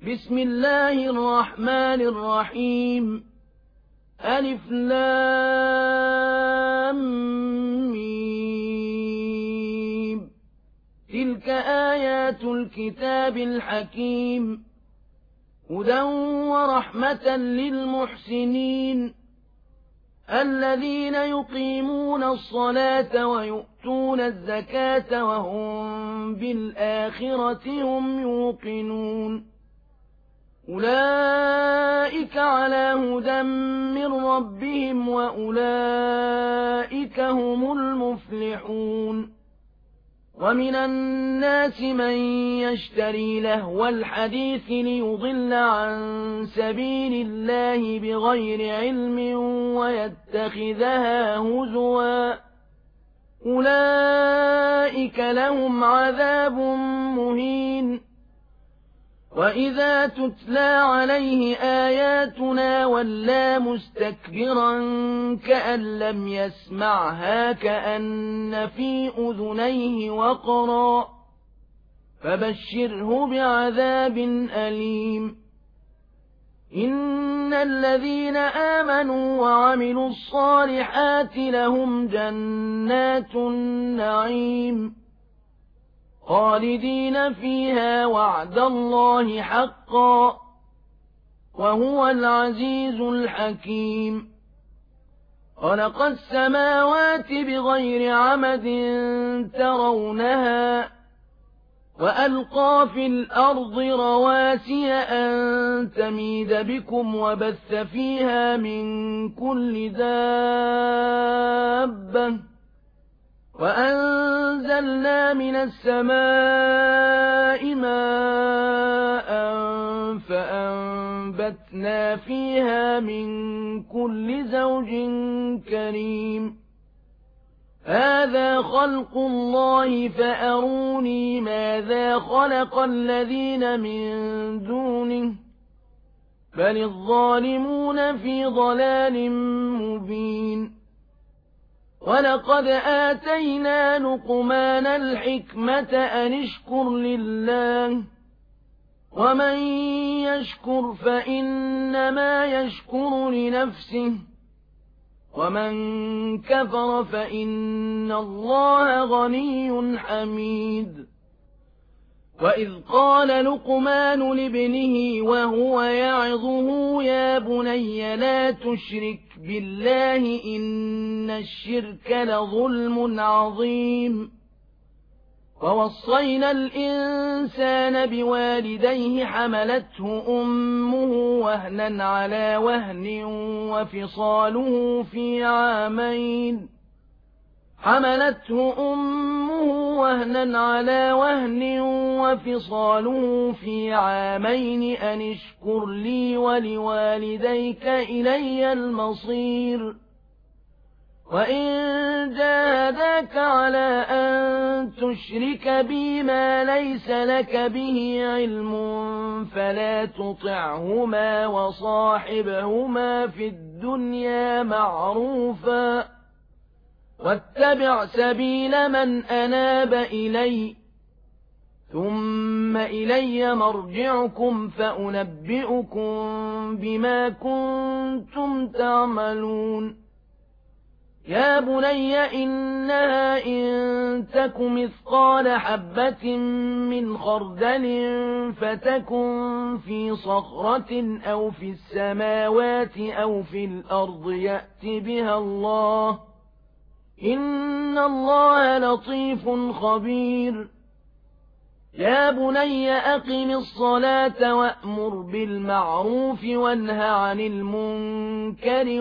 بسم الله الرحمن الرحيم. ألف لام ميم. تلك آيات الكتاب الحكيم، هدى ورحمة للمحسنين الذين يقيمون الصلاة ويؤتون الزكاة وهم بالآخرة هم يوقنون. أولئك على هدى من ربهم وأولئك هم المفلحون. ومن الناس من يشتري لهو الحديث ليضل عن سبيل الله بغير علم ويتخذها هزوا، أولئك لهم عذاب مهين. وإذا تتلى عليه آياتنا ولى مستكبرا كأن لم يسمعها كأن في أذنيه وقرا، فبشره بعذاب أليم. إن الذين آمنوا وعملوا الصالحات لهم جنات النعيم خالدين فيها وعد الله حقا وهو العزيز الحكيم. خلق السماوات بغير عمد ترونها وألقى في الأرض رواسي أن تميد بكم وبث فيها من كل دابة وأنزلنا من السماء ماء فأنبتنا فيها من كل زوج كريم. هذا خلق الله فأروني ماذا خلق الذين من دونه بل الظالمون في ضلال مبين. ولقد آتينا لقمان الحكمة أن اشكر لله ومن يشكر فإنما يشكر لنفسه ومن كفر فإن الله غني حميد. وإذ قال لقمان لابنه وهو يعظه يا بني لا تشرك بالله إن الشرك لظلم عظيم. ووصينا الإنسان بوالديه حملته أمه وهنا على وهن وفصاله في عامين أن اشكر لي ولوالديك إلي المصير. وإن جاهداك على أن تشرك بي ما ليس لك به علم فلا تطعهما وصاحبهما في الدنيا معروفا واتبع سبيل من أناب إلي ثم إلي مرجعكم فأنبئكم بما كنتم تعملون. يا بني إنها إن تك مثقال حبة من خردل فتكن في صخرة أو في السماوات أو في الأرض يأت بها الله إن الله لطيف خبير. يا بني أقم الصلاة وأمر بالمعروف وانه عن المنكر